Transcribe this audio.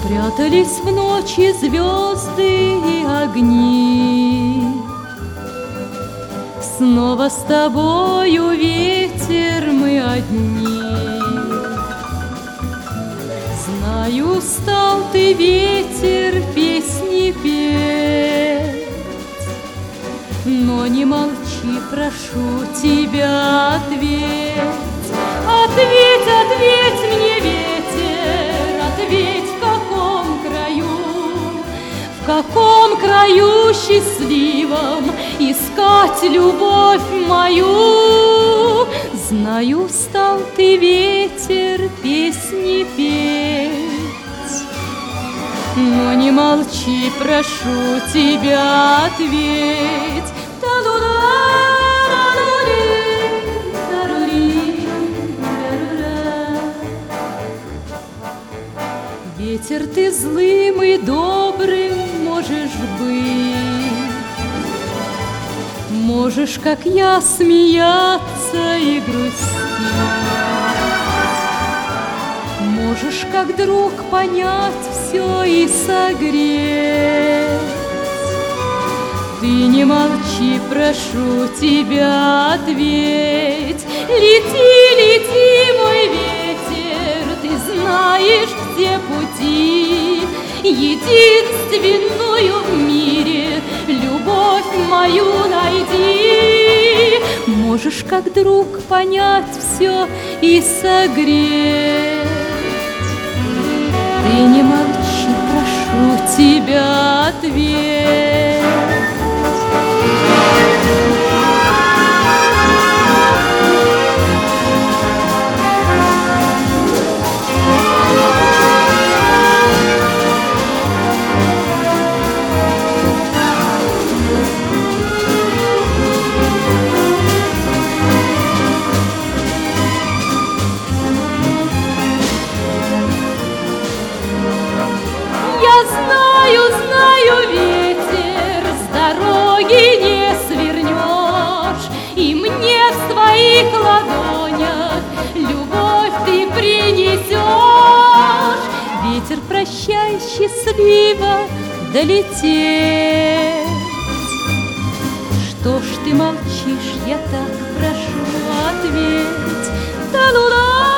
Прятались в ночи звезды и огни. Снова с тобою, ветер, мы одни. Знаю, стал ты, ветер, песни петь, но не молчи, прошу тебя, ответь. Ответь, ответь мне, ветер, ответь, в каком краю счастливом искать любовь мою? Знаю, стал ты, ветер, песни петь, но не молчи, прошу тебя, ответь. Ветер, ты злым и добрым можешь быть, можешь, как я, смеяться и грустить, можешь, как друг, понять все и согреть. Ты не молчи, прошу тебя, ответь. Лети, лети, мой ветер, ты знаешь все пути, единственную в мире любовь мою найди. Можешь, как друг, понять все и согреть. Ты не молчи, прошу тебя, ответь. Знаю, ветер, с дороги не свернешь, и мне в своих ладонях любовь ты принесешь. Ветер, прощай, счастливо долететь. Что ж ты молчишь, я так прошу, ответь. Та-лу-ла.